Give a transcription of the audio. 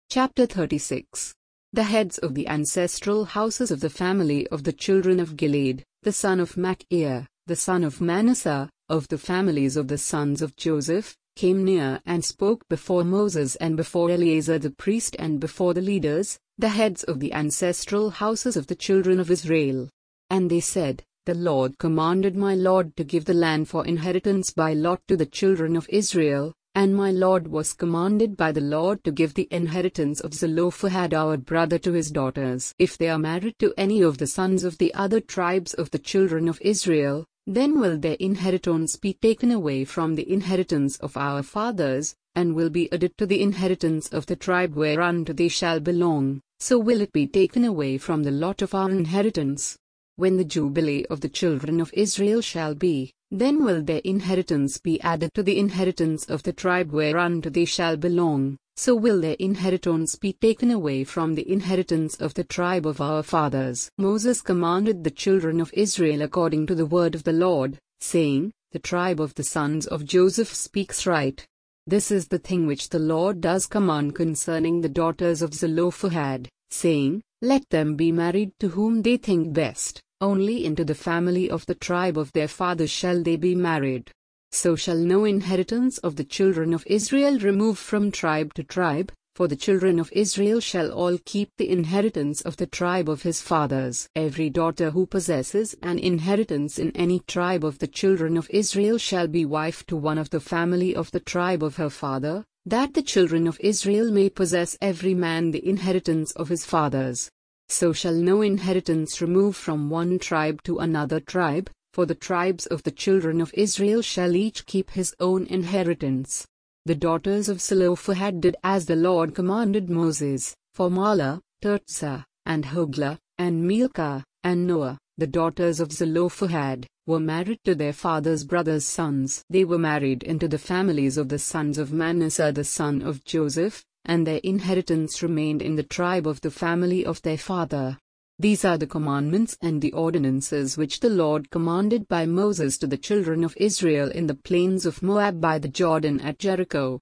Chapter 36. The heads of the ancestral houses of the family of the children of Gilead, the son of Machir, the son of Manasseh, of the families of the sons of Joseph, came near and spoke before Moses and before Eleazar the priest and before the leaders, the heads of the ancestral houses of the children of Israel. And they said, The Lord commanded my Lord to give the land for inheritance by lot to the children of Israel, and my Lord was commanded by the Lord to give the inheritance of Zelophehad our brother to his daughters. If they are married to any of the sons of the other tribes of the children of Israel, then will their inheritance be taken away from the inheritance of our fathers, and will be added to the inheritance of the tribe whereunto they shall belong, so will it be taken away from the lot of our inheritance. When the jubilee of the children of Israel shall be, then will their inheritance be added to the inheritance of the tribe whereunto they shall belong, so will their inheritance be taken away from the inheritance of the tribe of our fathers. Moses commanded the children of Israel according to the word of the Lord, saying, The tribe of the sons of Joseph speaks right. This is the thing which the Lord does command concerning the daughters of Zelophehad, saying, Let them be married to whom they think best. Only into the family of the tribe of their fathers shall they be married. So shall no inheritance of the children of Israel remove from tribe to tribe, for the children of Israel shall all keep the inheritance of the tribe of his fathers. Every daughter who possesses an inheritance in any tribe of the children of Israel shall be wife to one of the family of the tribe of her father, that the children of Israel may possess every man the inheritance of his fathers. So shall no inheritance remove from one tribe to another tribe, for the tribes of the children of Israel shall each keep his own inheritance. The daughters of Zelophehad did as the Lord commanded Moses, for Mahlah, Tirzah, and Hoglah, and Milcah, and Noah, the daughters of Zelophehad, were married to their father's brothers' sons. They were married into the families of the sons of Manasseh the son of Joseph, and their inheritance remained in the tribe of the family of their father. These are the commandments and the ordinances which the Lord commanded by Moses to the children of Israel in the plains of Moab by the Jordan at Jericho,